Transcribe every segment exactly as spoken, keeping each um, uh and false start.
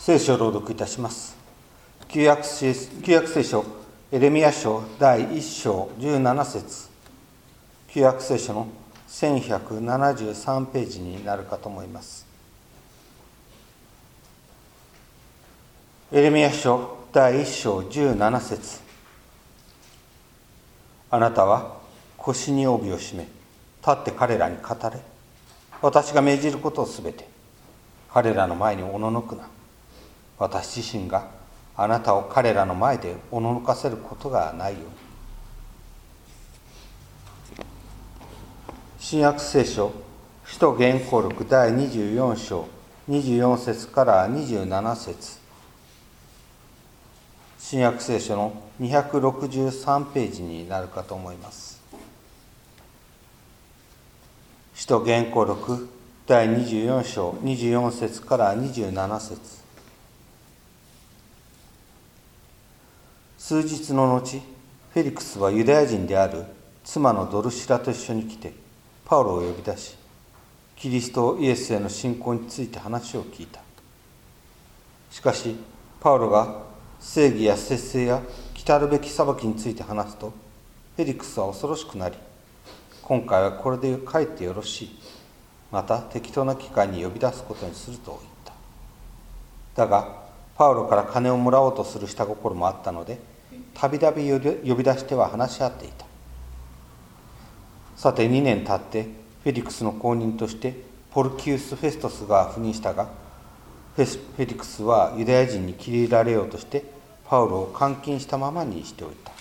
聖書を朗読いたします。旧約聖旧約聖書エレミヤ書だいいっ章じゅうなな節、旧約聖書のせんひゃくななじゅうさんページになるかと思います。エレミヤ書だいいっ章じゅうなな節、あなたは腰に帯を締め、立って彼らに語れ。私が命じることをすべて彼らの前におののくな。私自身があなたを彼らの前でおののかせることがないように。新約聖書使徒言行録だいにじゅうよん章にじゅうよん節からにじゅうなな節、新約聖書のにひゃくろくじゅうさんページになるかと思います。使徒言行録だいにじゅうよん章にじゅうよん節からにじゅうなな節。数日の後、フェリクスはユダヤ人である妻のドルシラと一緒に来て、パウロを呼び出し、キリストイエスへの信仰について話を聞いた。しかし、パウロが正義や節制や来るべき裁きについて話すと、フェリクスは恐ろしくなり、今回はこれで帰ってよろしい。また適当な機会に呼び出すことにすると言った。だが、パウロから金をもらおうとする下心もあったので、たびたび呼び出しては話し合っていた。さてにねん経ってフェリクスの後任としてポルキウス・フェストスが赴任したが、フェスフェリクスはユダヤ人に切り入れられようとしてパウロを監禁したままにしておいた。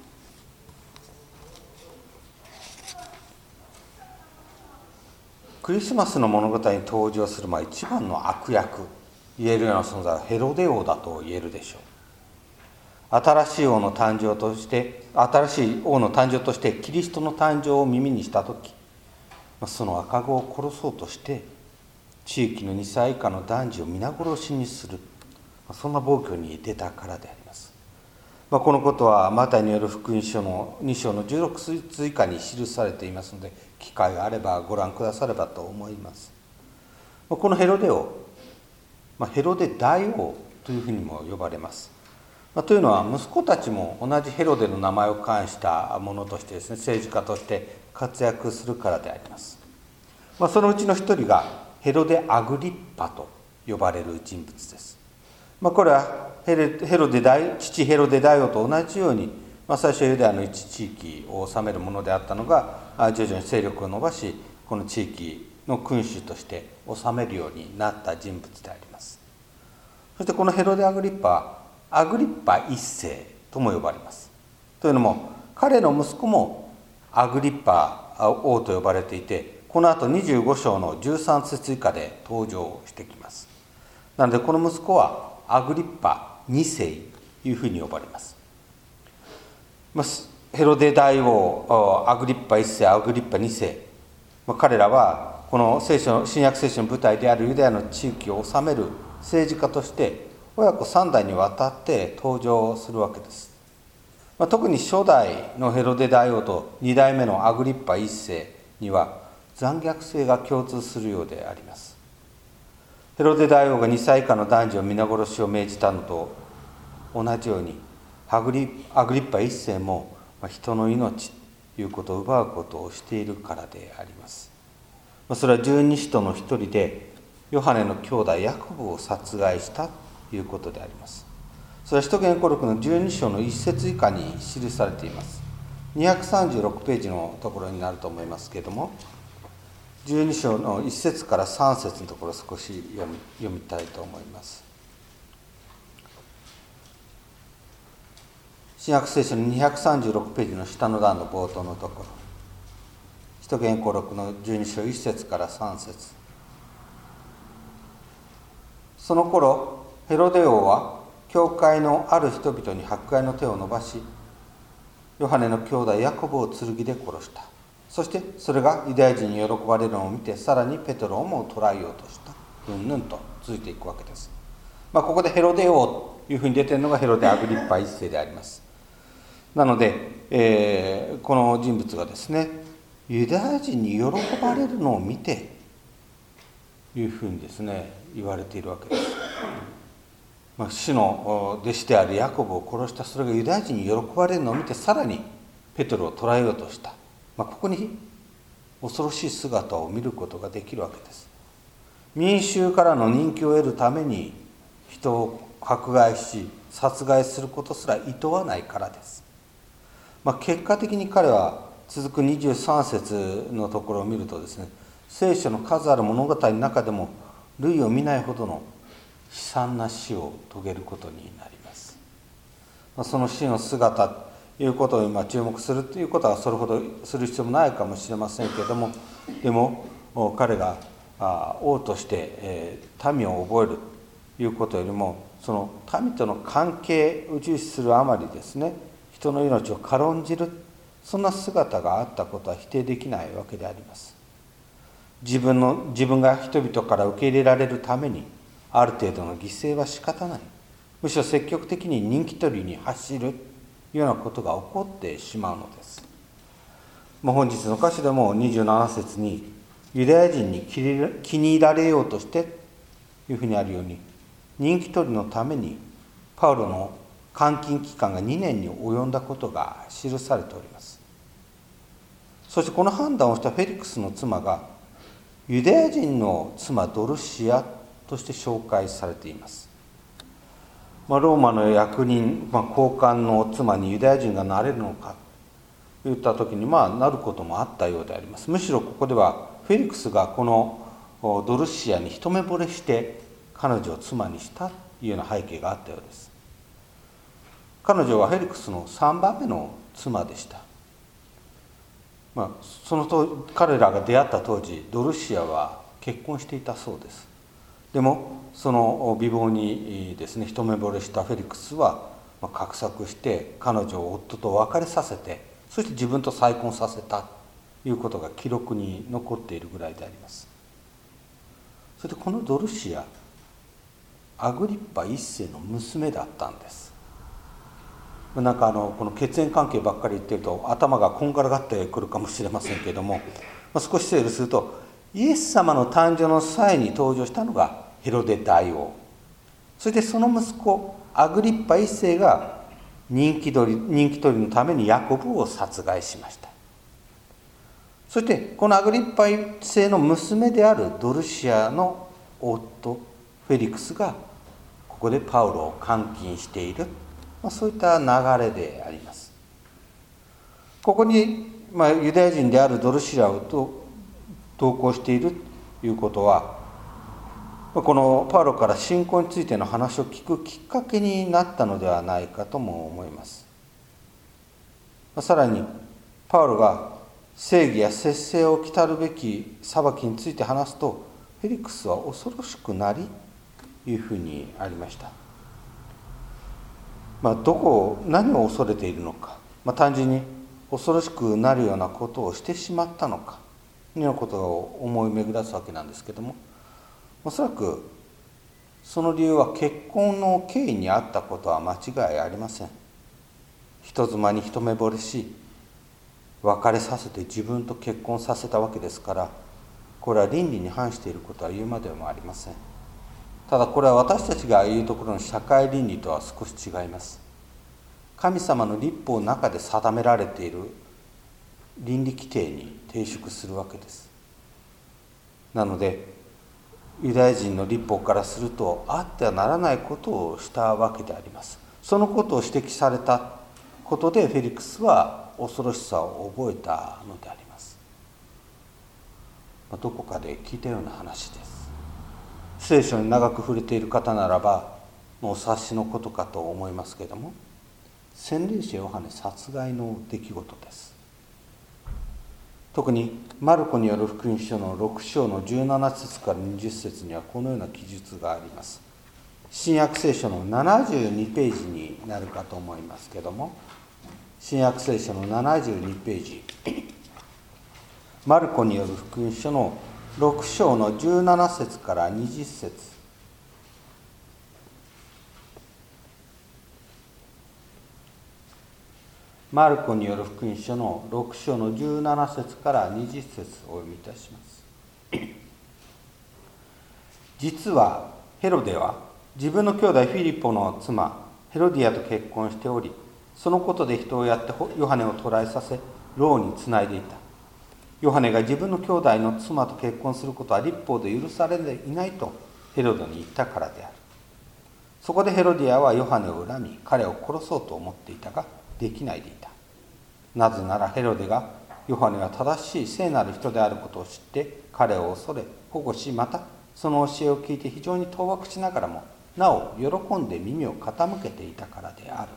クリスマスの物語に登場する、まあ、一番の悪役、言えるような存在はヘロデ王だと言えるでしょう。新しい王の誕生として新しい王の誕生としてキリストの誕生を耳にしたとき、その赤子を殺そうとして地域のにさい以下の男児を皆殺しにする、そんな暴挙に出たからであります。このことはマタイによる福音書のに章のじゅうろく節以下に記されていますので、機会があればご覧くださればと思います。このヘロデ王、ヘロデ大王というふうにも呼ばれます。というのは、息子たちも同じヘロデの名前を冠したものとしてですね、政治家として活躍するからであります。そのうちの一人がヘロデ・アグリッパと呼ばれる人物です。これはヘロデ大父ヘロデ大王と同じように、最初はユダヤの一地域を治めるものであったのが、徐々に勢力を伸ばし、この地域の君主として治めるようになった人物であります。そしてこのヘロデ・アグリッパはアグリッパ一世とも呼ばれます。というのも、彼の息子もアグリッパ王と呼ばれていて、この後にじゅうご章のじゅうさん節以下で登場してきます。なのでこの息子はアグリッパ二世というふうに呼ばれます。ヘロデ大王アグリッパ一世、アグリッパ二世、彼らはこの聖書新約聖書の舞台であるユダヤの地域を治める政治家として親子三代にわたって登場するわけです。特に初代のヘロデ大王と二代目のアグリッパ一世には残虐性が共通するようであります。ヘロデ大王がにさい以下の男児を皆殺しを命じたのと同じように、アグリアグリッパ一世も人の命ということを奪うことをしているからであります。それは十二使徒の一人でヨハネの兄弟ヤコブを殺害したということであります。それは使徒言行録のじゅうに章のいち節以下に記されています。にひゃくさんじゅうろくページのところになると思いますけれども、じゅうに章のいち節からさん節のところを少し読み、読みたいと思います。新約聖書のにひゃくさんじゅうろくページの下の段の冒頭のところ、使徒言行録のじゅうに章いち節からさん節。その頃ヘロデ王は教会のある人々に迫害の手を伸ばし、ヨハネの兄弟ヤコブを剣で殺した。そしてそれがユダヤ人に喜ばれるのを見て、さらにペトロをも捕らえようとした。うんぬんと続いていくわけです。まあ、ここでヘロデ王というふうに出ているのがヘロデ・アグリッパ一世であります。なので、えー、この人物がですね、ユダヤ人に喜ばれるのを見てというふうにですね言われているわけです。 まあ、主の弟子であるヤコブを殺した、それがユダヤ人に喜ばれるのを見て、さらにペテロを捕らえようとした、まあ、ここに恐ろしい姿を見ることができるわけです。民衆からの人気を得るために人を迫害し殺害することすら厭わないからです。まあ、結果的に彼は続くにじゅうさん節のところを見るとですね、聖書の数ある物語の中でも類を見ないほどの悲惨な死を遂げることになります。まあ、その死の姿ということを今注目するということはそれほどする必要もないかもしれませんけれども、でも彼が王として民を覚えるということよりも、その民との関係を重視するあまりですね、人の命を軽んじる、そんな姿があったことは否定できないわけであります。自分の自分が人々から受け入れられるためにある程度の犠牲は仕方ない、むしろ積極的に人気取りに走るようなことが起こってしまうのです。もう本日の箇所でもにじゅうなな節にユダヤ人に気に入られようとしてというふうにあるように、人気取りのためにパウロの監禁期間がにねんに及んだことが記されております。そしてこの判断をしたフェリクスの妻がユダヤ人の妻ドルシアとして紹介されています。まあ、ローマの役人、まあ、高官の妻にユダヤ人がなれるのかといった時に、まあなることもあったようであります。むしろここではフェリクスがこのドルシアに一目惚れして彼女を妻にしたというような背景があったようです。彼女はフェリクスのさんばんめの妻でした。まあ、そのと彼らが出会った当時、ドルシアは結婚していたそうです。でもその美貌にですね一目惚れしたフェリクスは画策して彼女を夫と別れさせて、そして自分と再婚させたということが記録に残っているぐらいであります。それでこのドルシア、アグリッパ一世の娘だったんです。なんかあのこの血縁関係ばっかり言ってると頭がこんがらがってくるかもしれませんけれども、まあ、少し整理すると、イエス様の誕生の際に登場したのがヘロデ大王、そしてその息子アグリッパ一世が人気取り人気取りのためにヤコブを殺害しました。そしてこのアグリッパ一世の娘であるドルシアの夫フェリクスがここでパウロを監禁している、まあ、そういった流れであります。ここに、まあ、ユダヤ人であるドルシアと同行しているということは、このパウロから信仰についての話を聞くきっかけになったのではないかとも思います。さらにパウロが正義や節制を来たるべき裁きについて話すと、フェリクスは恐ろしくなりというふうにありました。まあ、どこを何を恐れているのか、まあ、単純に恐ろしくなるようなことをしてしまったのかというようなことを思い巡らすわけなんですけども、おそらくその理由は結婚の経緯にあったことは間違いありません。人妻に一目惚れし別れさせて自分と結婚させたわけですから、これは倫理に反していることは言うまでもありません。ただこれは私たちが言うところの社会倫理とは少し違います。神様の律法の中で定められている倫理規定に抵触するわけです。なのでユダヤ人の律法からするとあってはならないことをしたわけであります。そのことを指摘されたことでフェリクスは恐ろしさを覚えたのであります。どこかで聞いたような話です。聖書に長く触れている方ならばもうお察しのことかと思いますけれども、洗礼者ヨハネ殺害の出来事です。特にマルコによる福音書のろく章のじゅうなな節からにじゅう節にはこのような記述があります。新約聖書のななじゅうにページになるかと思いますけども、新約聖書のななじゅうにページ、マルコによる福音書のろく章のじゅうなな節からにじゅう節、マルコによる福音書のろく章のじゅうなな節からにじゅう節をお読みいたします。実はヘロデは自分の兄弟フィリポの妻ヘロディアと結婚しており、そのことで人をやってヨハネを捕らえさせ、牢につないでいた。ヨハネが自分の兄弟の妻と結婚することは律法で許されていないとヘロデに言ったからである。そこでヘロディアはヨハネを恨み、彼を殺そうと思っていたが、できないでいた。なぜならヘロデがヨハネは正しい聖なる人であることを知って彼を恐れ保護し、またその教えを聞いて非常に当惑しながらもなお喜んで耳を傾けていたからである。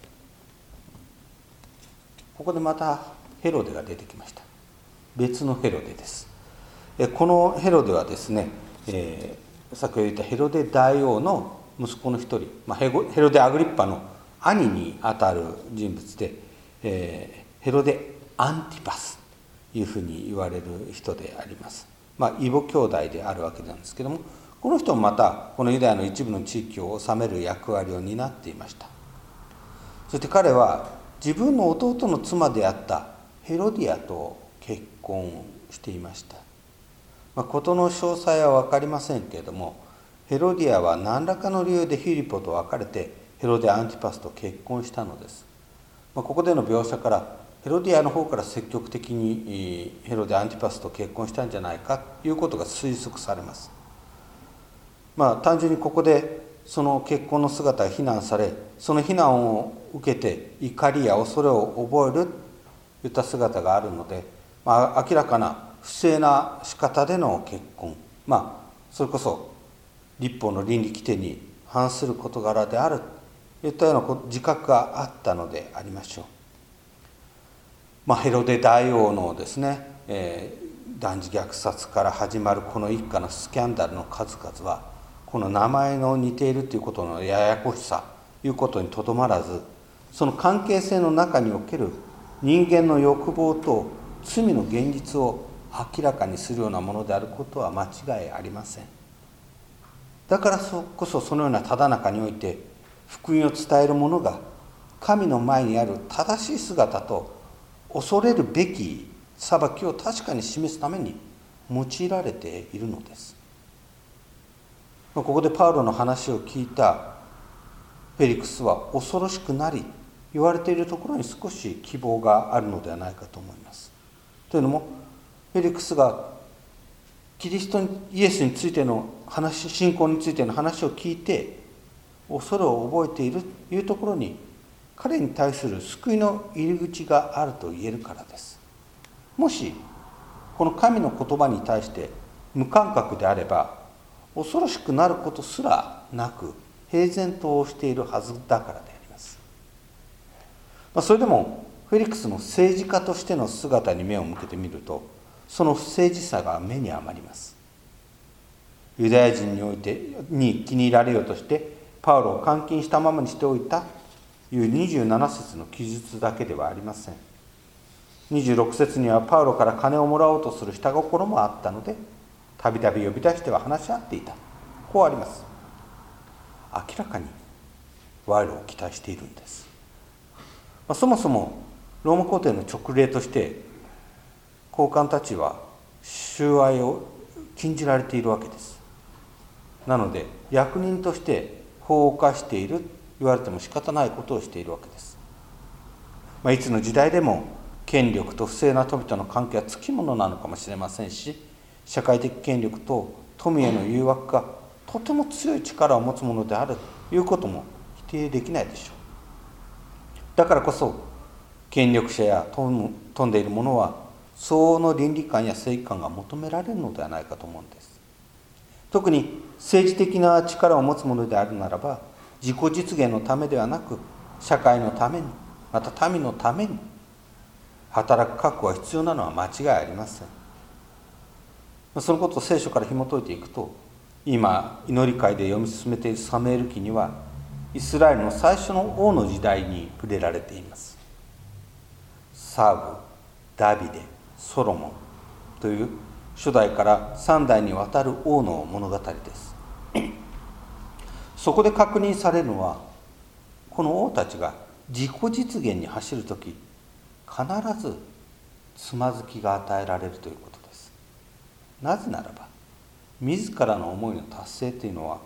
ここでまたヘロデが出てきました。別のヘロデです。このヘロデはですね、えー、先ほど言ったヘロデ大王の息子の一人、まあ、ヘロデアグリッパの兄にあたる人物で、えー、ヘロデアンティパスというふうに言われる人であります。まあ、異母兄弟であるわけなんですけども、この人もまたこのユダヤの一部の地域を治める役割を担っていました。そして彼は自分の弟の妻であったヘロディアと結婚していました。まあ、事の詳細は分かりませんけれども、ヘロディアは何らかの理由でフィリポと別れてヘロデアンティパスと結婚したのです。まあ、ここでの描写からヘロディアの方から積極的にヘロデアンティパスと結婚したんじゃないかということが推測されます。まあ、単純にここでその結婚の姿が非難され、その非難を受けて怒りや恐れを覚えるといった姿があるので、まあ、明らかな不正な仕方での結婚、まあ、それこそ律法の倫理規定に反する事柄であるといったような自覚があったのでありましょう。まあ、ヘロデ大王のですね、えー、男児虐殺から始まるこの一家のスキャンダルの数々は、この名前の似ているということのややこしさということにとどまらず、その関係性の中における人間の欲望と罪の現実を明らかにするようなものであることは間違いありません。だからこそそのようなただ中において福音を伝える者が神の前にある正しい姿と恐れるべき裁きを確かに示すために用いられているのです。ここでパウロの話を聞いたフェリクスは恐ろしくなり、言われているところに少し希望があるのではないかと思います。というのも、フェリクスがキリストイエスについての話、信仰についての話を聞いて恐れを覚えているというところに、彼に対する救いの入り口があると言えるからです。もしこの神の言葉に対して無感覚であれば、恐ろしくなることすらなく平然としているはずだからであります。まあ、それでもフェリクスの政治家としての姿に目を向けてみると、その不誠実さが目に余ります。ユダヤ人においてに気に入られようとしてパウロを監禁したままにしておいたというにじゅうなな節の記述だけではありません。にじゅうろく節にはパウロから金をもらおうとする下心もあったので、たびたび呼び出しては話し合っていた。こうあります。明らかに賄賂を期待しているんです。まあ、そもそもローマ皇帝の勅令として高官たちは収賄を禁じられているわけです。なので役人として法を犯していると言われても仕方ないことをしているわけです。まあ、いつの時代でも権力と不正な富との関係はつきものなのかもしれませんし、社会的権力と富への誘惑がとても強い力を持つものであるということも否定できないでしょう。だからこそ権力者や富んでいる者は相応の倫理観や正義感が求められるのではないかと思うんです。特に政治的な力を持つ者であるならば、自己実現のためではなく社会のために、また民のために働く覚悟が必要なのは間違いありません。そのことを聖書から紐解いていくと、今祈り会で読み進めているサムエル記にはイスラエルの最初の王の時代に触れられています。サウル、ダビデ、ソロモンという初代から三代にわたる王の物語です。そこで確認されるのは、この王たちが自己実現に走るとき必ずつまずきが与えられるということです。なぜならば自らの思いの達成というのは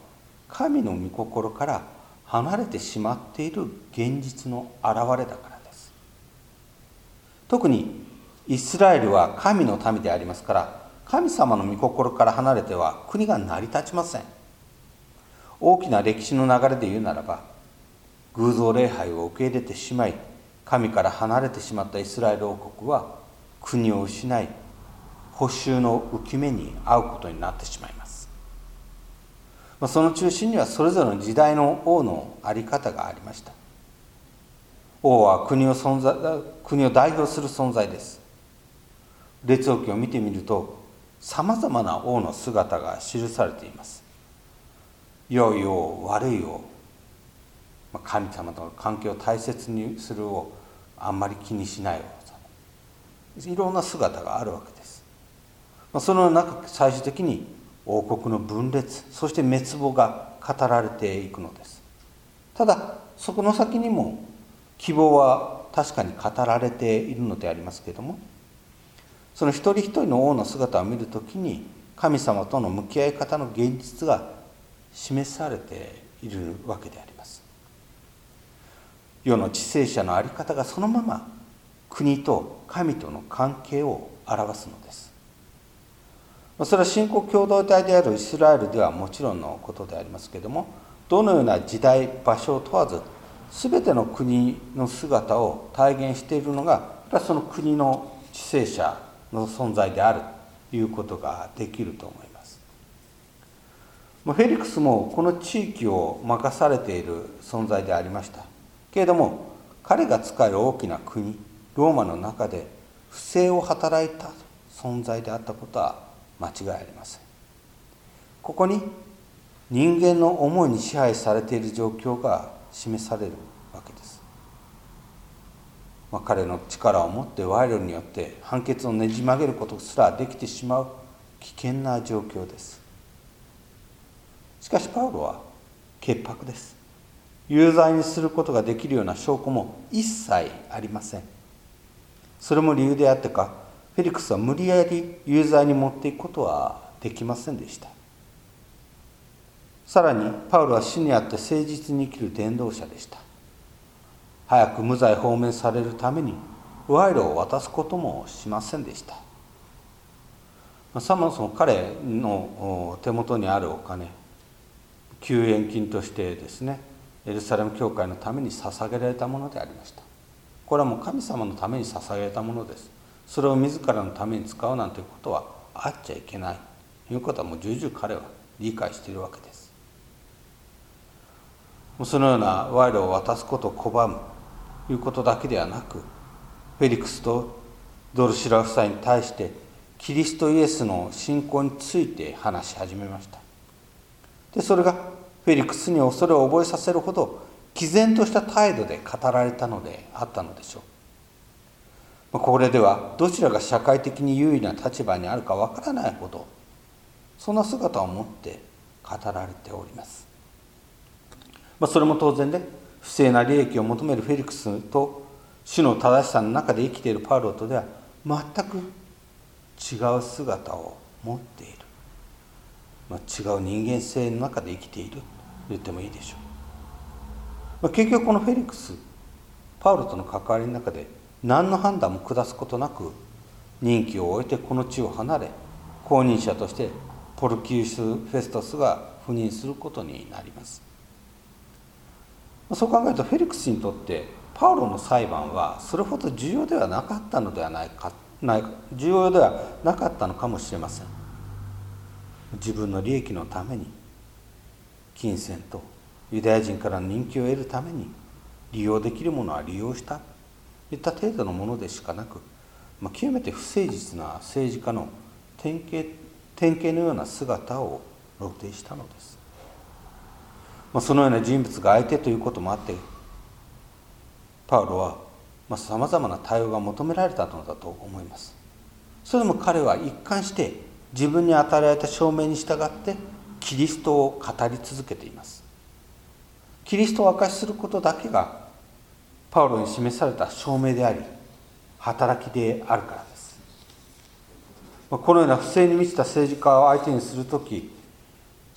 神の御心から離れてしまっている現実の表れだからです。特にイスラエルは神の民でありますから、神様の御心から離れては国が成り立ちません。大きな歴史の流れで言うならば、偶像礼拝を受け入れてしまい、神から離れてしまったイスラエル王国は国を失い、捕囚の浮き目に遭うことになってしまいます。その中心にはそれぞれの時代の王の在り方がありました。王は国を存在、国を代表する存在です。列王記を見てみると、さまざまな王の姿が記されています。良い王、悪い王、神様との関係を大切にする王、あんまり気にしない王、いろんな姿があるわけです。その中、最終的に王国の分裂、そして滅亡が語られていくのです。ただ、そこの先にも希望は確かに語られているのでありますけれども、その一人一人の王の姿を見るときに、神様との向き合い方の現実が示されているわけであります。世の知性者の在り方がそのまま国と神との関係を表すのです。それは信仰共同体であるイスラエルではもちろんのことでありますけれども、どのような時代場所を問わず、すべての国の姿を体現しているのが、その国の知性者の存在であるということができると思います。フェリクスもこの地域を任されている存在でありましたけれども、彼が仕える大きな国ローマの中で不正を働いた存在であったことは間違いありません。ここに人間の思いに支配されている状況が示されるわけです。まあ、彼の力を持って賄賂によって判決をねじ曲げることすらできてしまう危険な状況です。しかしパウロは潔白です。有罪にすることができるような証拠も一切ありません。それも理由であってか、フェリクスは無理やり有罪に持っていくことはできませんでした。さらにパウロは死にあって誠実に生きる伝道者でした。早く無罪放免されるために賄賂を渡すこともしませんでした。そもそも彼の手元にあるお金、救援金としてですね、エルサレム教会のために捧げられたものでありました。これはもう神様のために捧げられたものです。それを自らのために使うなんてことはあっちゃいけないということはもう重々彼は理解しているわけです。そのような賄賂を渡すことを拒むということだけではなく、フェリクスとドルシラ夫妻に対してキリストイエスの信仰について話し始めました。でそれがフェリクスに恐れを覚えさせるほど毅然とした態度で語られたのであったのでしょう。これではどちらが社会的に優位な立場にあるかわからないほど、そんな姿を持って語られております。それも当然で、不正な利益を求めるフェリクスと主の正しさの中で生きているパウロとでは全く違う姿を持っている、まあ、違う人間性の中で生きていると言ってもいいでしょう。まあ、結局このフェリクス、パウロとの関わりの中で何の判断も下すことなく任期を終えてこの地を離れ、後任者としてポルキウス・フェストスが赴任することになります。そう考えるとフェリクスにとってパウロの裁判はそれほど重要ではなかったのではないか、ない重要ではなかったのかもしれません。自分の利益のために金銭とユダヤ人からの人気を得るために利用できるものは利用したといった程度のものでしかなく、まあ、極めて不誠実な政治家の典型、典型のような姿を露呈したのです。まあ、そのような人物が相手ということもあって、パウロはさまざまな対応が求められたのだと思います。それでも彼は一貫して自分に与えられた証明に従ってキリストを語り続けています。キリストを証しすることだけがパウロに示された証明であり働きであるからです。このような不正に満ちた政治家を相手にするとき、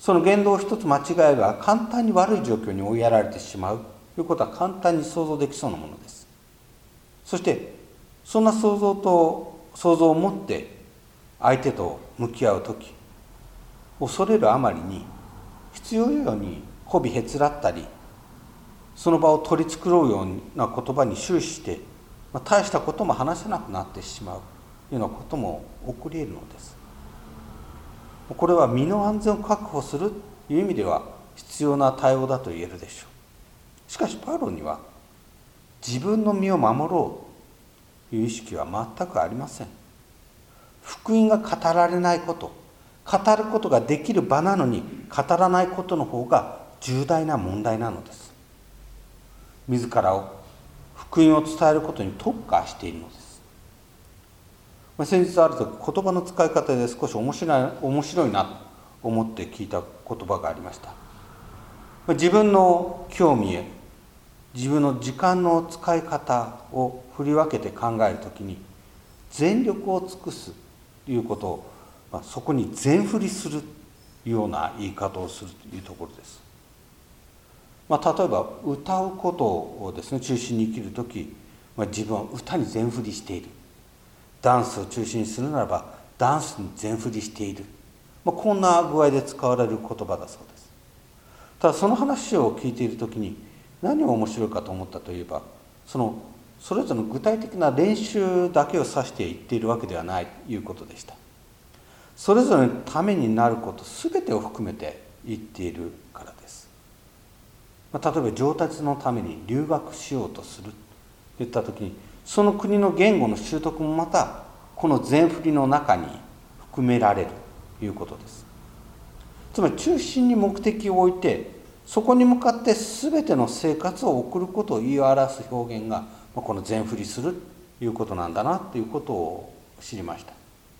その言動を一つ間違えれば簡単に悪い状況に追いやられてしまうということは簡単に想像できそうなものです。そしてそんな想像と想像を持って相手と向き合うとき、恐れるあまりに必要以上に媚びへつらったり、その場を取り繕うような言葉に終始して、まあ、大したことも話せなくなってしまうというようなことも起こり得るのです。これは身の安全を確保するという意味では必要な対応だと言えるでしょう。しかしパウロには自分の身を守ろうという意識は全くありません。福音が語られないこと、語ることができる場なのに語らないことの方が重大な問題なのです。自らを福音を伝えることに特化しているのです。先日ある時言葉の使い方で少し面白い、面白いなと思って聞いた言葉がありました。自分の興味へ、自分の時間の使い方を振り分けて考えるときに、全力を尽くすということを、まあ、そこに全振りするような言い方をするというところです。まあ、例えば歌うことをですね中心に生きるとき、まあ、自分は歌に全振りしている。ダンスを中心にするならばダンスに全振りしている。まあ、こんな具合で使われる言葉だそうです。ただその話を聞いているときに何を面白いかと思ったといえば、そのそれぞれの具体的な練習だけを指して言っているわけではないということでした。それぞれのためになること全てを含めて言っているからです。まあ、例えば上達のために留学しようとするといったときに、その国の言語の習得もまたこの全振りの中に含められるということです。つまり中心に目的を置いて、そこに向かって全ての生活を送ることを言い表す表現がこの全振りするということなんだなということを知りました。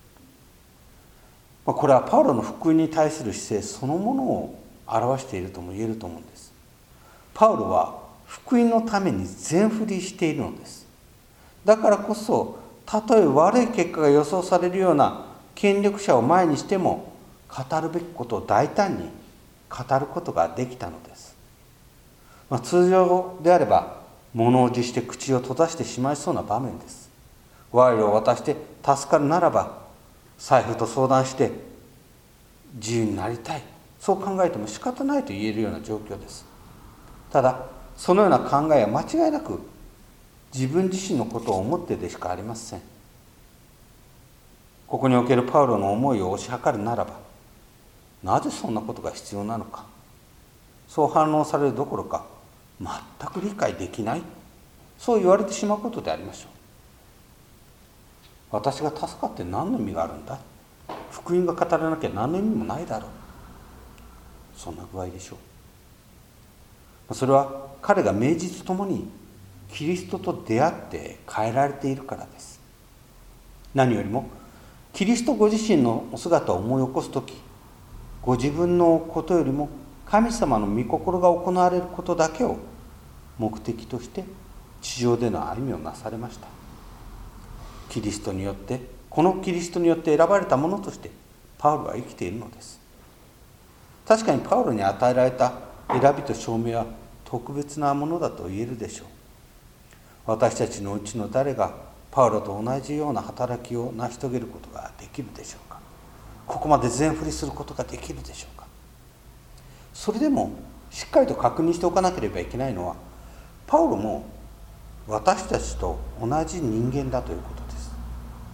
これはパウロの福音に対する姿勢そのものを表しているとも言えると思うんです。パウロは福音のために全振りしているのです。だからこそ、たとえ悪い結果が予想されるような権力者を前にしても、語るべきことを大胆に語ることができたのです。まあ、通常であれば物おじして口を閉ざしてしまいそうな場面です。賄賂を渡して助かるならば財布と相談して自由になりたい、そう考えても仕方ないと言えるような状況です。ただそのような考えは間違いなく自分自身のことを思ってでしかありません。ここにおけるパウロの思いを推し量るならば、なぜそんなことが必要なのか、そう反論されるどころか全く理解できない、そう言われてしまうことでありましょう。私が助かって何の意味があるんだ、福音が語らなきゃ何の意味もないだろう、そんな具合でしょう。それは彼が名実ともにキリストと出会って変えられているからです。何よりもキリストご自身のお姿を思い起こすとき、ご自分のことよりも神様の御心が行われることだけを目的として地上での歩みをなされました。キリストによって、このキリストによって選ばれたものとしてパウロは生きているのです。確かにパウロに与えられた選びと証明は特別なものだと言えるでしょう。私たちのうちの誰がパウロと同じような働きを成し遂げることができるでしょうか。ここまで全振りすることができるでしょうか。それでもしっかりと確認しておかなければいけないのは、パウロも私たちと同じ人間だということです。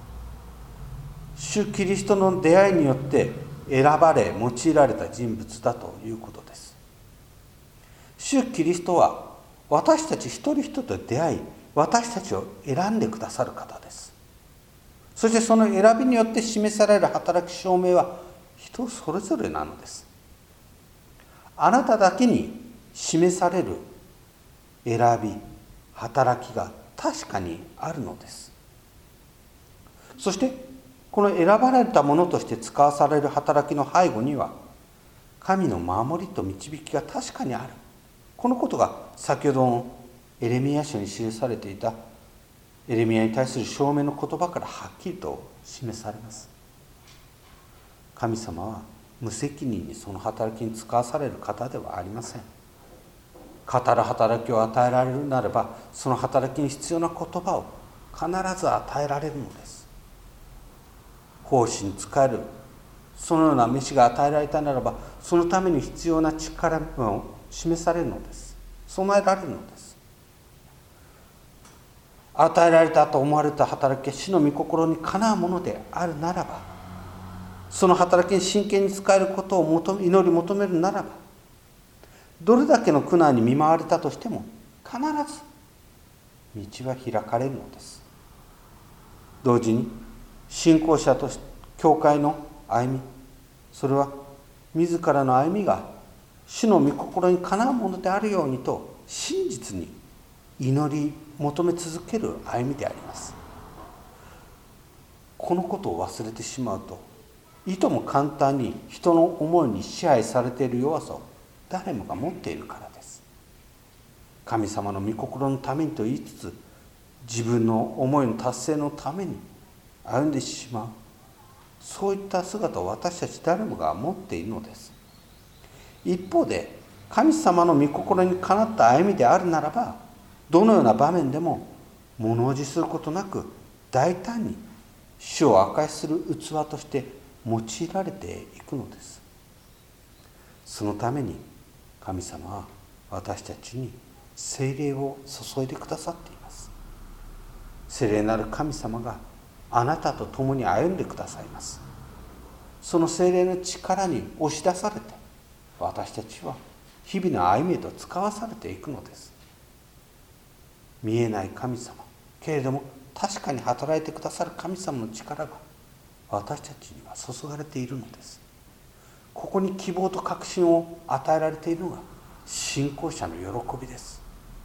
主キリストの出会いによって選ばれ用いられた人物だということです。主キリストは私たち一人一人と出会い、私たちを選んでくださる方です。そしてその選びによって示される働き証明は人それぞれなのです。あなただけに示される選び、働きが確かにあるのです。そしてこの選ばれたものとして使わされる働きの背後には、神の守りと導きが確かにある。このことが先ほどのエレミヤ書に記されていたエレミヤに対する証明の言葉からはっきりと示されます。神様は無責任にその働きに使わされる方ではありません。語る働きを与えられるならば、その働きに必要な言葉を必ず与えられるのです。奉仕に仕えるそのような召しが与えられたならば、そのために必要な力を示されるのです。備えられるのです。与えられたと思われた働きが主の御心にかなうものであるならば、その働きに真剣に仕えることを求め祈り求めるならば、どれだけの苦難に見舞われたとしても必ず道は開かれるのです。同時に信仰者として教会の歩み、それは自らの歩みが主の御心にかなうものであるようにと真実に祈り求め続ける歩みであります。このことを忘れてしまうと、いとも簡単に人の思いに支配されている弱さを誰もが持っているからです。神様の御心のためにと言いつつ、自分の思いの達成のために歩んでしまう、そういった姿を私たち誰もが持っているのです。一方で、神様の御心にかなった歩みであるならば、どのような場面でも物おじすることなく、大胆に主を証しする器として用いられていくのです。そのために神様は私たちに聖霊を注いでくださっています。聖霊なる神様があなたと共に歩んでくださいます。その聖霊の力に押し出されて、私たちは日々の歩みへと使わされていくのです。見えない神様、けれども確かに働いてくださる神様の力が私たちには注がれているのです。ここに希望と確信を与えられているのが信仰者の喜びです。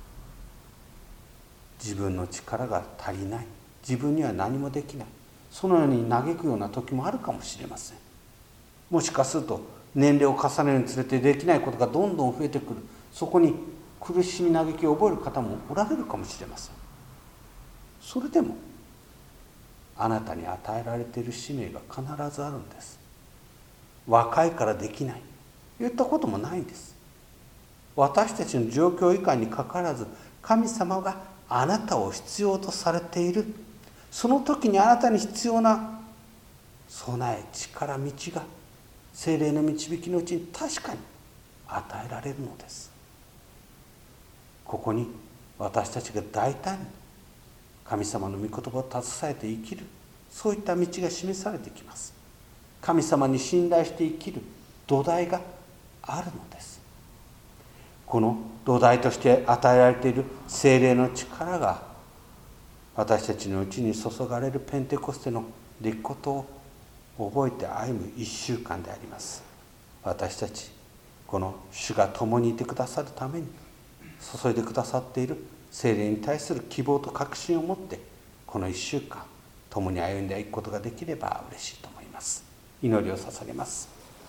自分の力が足りない、自分には何もできない、そのように嘆くような時もあるかもしれません。もしかすると年齢を重ねるにつれてできないことがどんどん増えてくる、そこに苦しみ嘆きを覚える方もおられるかもしれません。それでもあなたに与えられている使命が必ずあるんです。若いからできない、言ったこともないんです。私たちの状況以下にかかわらず、神様があなたを必要とされている。その時にあなたに必要な備え、力、道が聖霊の導きのうちに確かに与えられるのです。ここに私たちが大胆に神様の御言葉を携えて生きる、そういった道が示されてきます。神様に信頼して生きる土台があるのです。この土台として与えられている聖霊の力が私たちのうちに注がれるペンテコステの出来事を覚えて歩む一週間であります。私たちこの主が共にいてくださるために注いでくださっている聖霊に対する希望と確信を持って、この一週間共に歩んでいくことができれば嬉しいと思います。祈りを捧げます。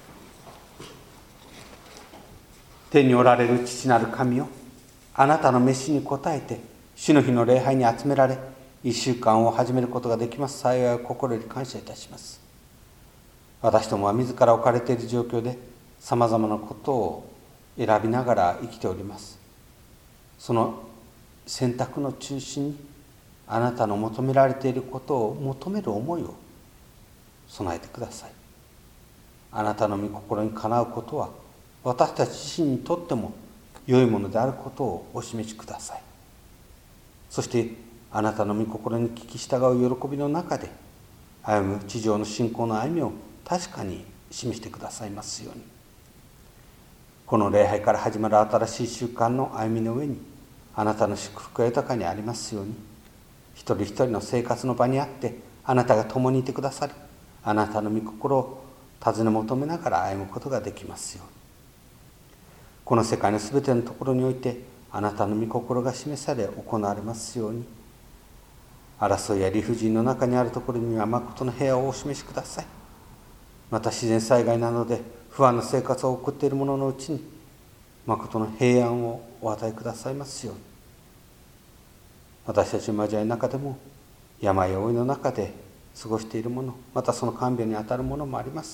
天におられる父なる神よ、あなたの召しに応えて主の日の礼拝に集められ、一週間を始めることができます幸いを心より感謝いたします。私どもは自ら置かれている状況でさまざまなことを選びながら生きております。その選択の中心にあなたの求められていることを求める思いを備えてください。あなたの御心にかなうことは私たち自身にとっても良いものであることをお示しください。そしてあなたの御心に聞き従う喜びの中で歩む地上の信仰の歩みを確かに示してくださいますように。この礼拝から始まる新しい習慣の歩みの上にあなたの祝福が豊かにありますように。一人一人の生活の場にあってあなたが共にいてくださり、あなたの御心を尋ね求めながら歩むことができますように。この世界のすべてのところにおいてあなたの御心が示され行われますように。争いや理不尽の中にあるところには誠の平和をお示しください。また自然災害などで不安な生活を送っている者のうちに誠の平安をお与えくださいますように。私たちの交わりの中でも病や老いの中で過ごしている者、またその看病にあたる者もあります。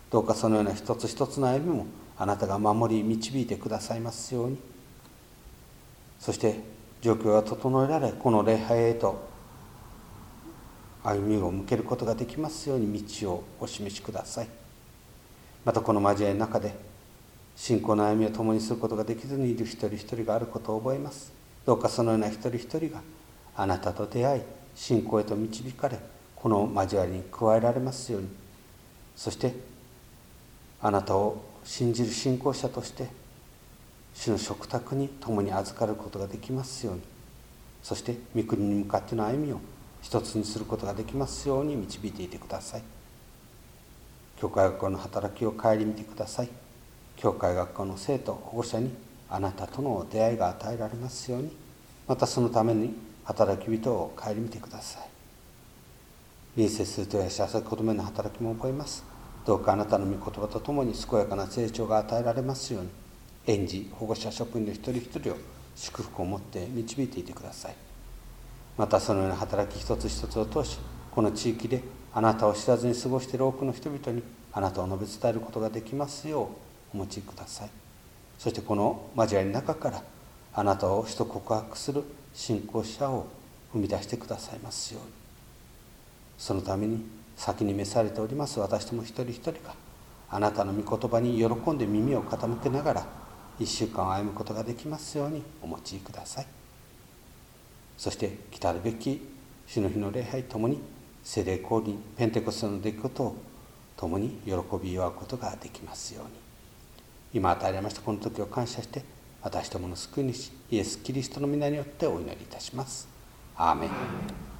どうかそのような一つ一つの歩みもあなたが守り導いてくださいますように。そして状況が整えられ、この礼拝へと歩みを向けることができますように道をお示しください。またこの交わりの中で信仰の歩みを共にすることができずにいる一人一人があることを覚えます。どうかそのような一人一人があなたと出会い、信仰へと導かれ、この交わりに加えられますように。そしてあなたを信じる信仰者として主の食卓に共に預かることができますように。そして御国に向かっての歩みを一つにすることができますように導いていてください。教会学校の働きを顧みてください。教会学校の生徒保護者にあなたとの出会いが与えられますように。またそのために働き人を顧みてください。隣接するとやし浅き子供への働きも覚えます。どうかあなたの御言葉とともに健やかな成長が与えられますように。園児保護者職員の一人一人を祝福を持って導いていてください。またそのような働き一つ一つを通し、この地域であなたを知らずに過ごしている多くの人々にあなたを述べ伝えることができますようお持ちください。そしてこの交わりの中からあなたを主と告白する信仰者を生み出してくださいますように。そのために先に召されております私ども一人一人があなたの御言葉に喜んで耳を傾けながら一週間を歩むことができますようにお持ちください。そして来たるべき主の日の礼拝ともに聖霊降臨、ペンテコステの出来事を共に喜び祝うことができますように。今与えられましたこの時を感謝して私どもの救い主イエス・キリストの皆によってお祈りいたします。アーメン。